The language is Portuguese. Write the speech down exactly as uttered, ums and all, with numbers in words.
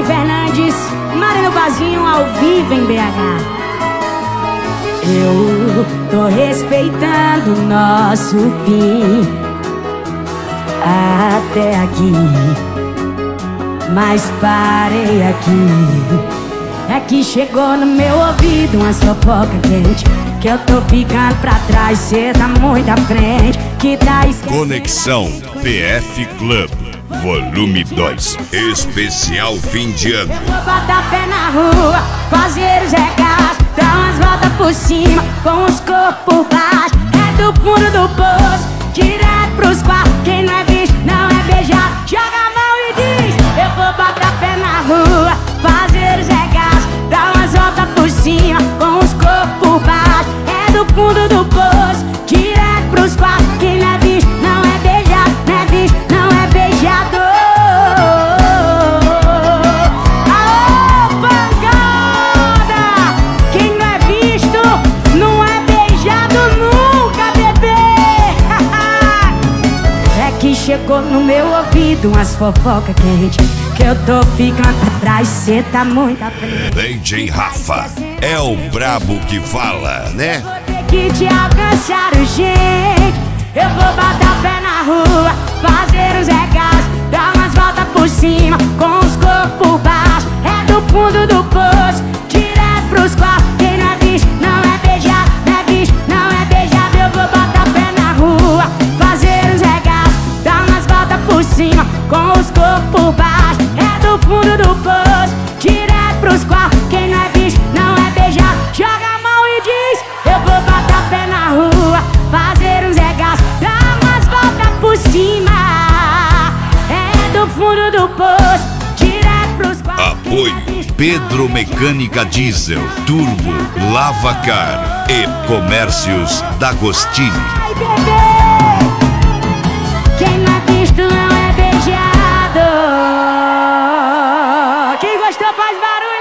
Mauri Fernandes, Marino Bazinho ao vivo em B H. Eu tô respeitando o nosso fim até aqui, mas parei aqui. É que chegou no meu ouvido uma fofoca quente, que eu tô ficando pra trás, cê tá muito à frente, que tá esquecendo. Conexão P F Club Volume dois, especial fim de ano. Eu vou botar pé na rua, fazer os regaços, dar umas voltas por cima, com os corpos por baixo. É do fundo do poço, direto pros quartos. Quem não é visto não é beijado. Joga a mão e diz: eu vou botar pé na rua, fazer os regaços, dar umas voltas por cima, com os corpos por baixo. É do fundo do poço, direto pros quartos. Quem não é visto não é beijado, não é visto não é beijado. Aô, pancada! Quem não é visto não é beijado nunca, bebê. É que chegou no meu ouvido umas fofoca quente, que eu tô ficando pra trás, cê tá muito à frente. D J Rafa é o brabo que fala, né? Vou ter que te alcançar urgente. Eu vou botar o pé na rua, fazer os regaços, dar umas voltas por cima, com os corpos por baixo. É do fundo do poço, direto pros quartos. Quem não é visto não é beijado, não é visto não é beijado. Eu vou botar o pé na rua, fazer os regaços, dar umas voltas por cima, com os corpos por baixo. É do fundo do poço, direto pros quartos. Quem não é visto não é beijado. Joga a mão e diz: eu vou botar o pé na rua, fazer uns regaços, dar umas voltas por cima. É do fundo do poço, direto pros quartos. Apoio Pedro Mecânica Diesel, Turbo, Lavacar e Comércios D'Agostini. Ai, bebê, quem não é visto não é beijado. Quem gostou faz barulho.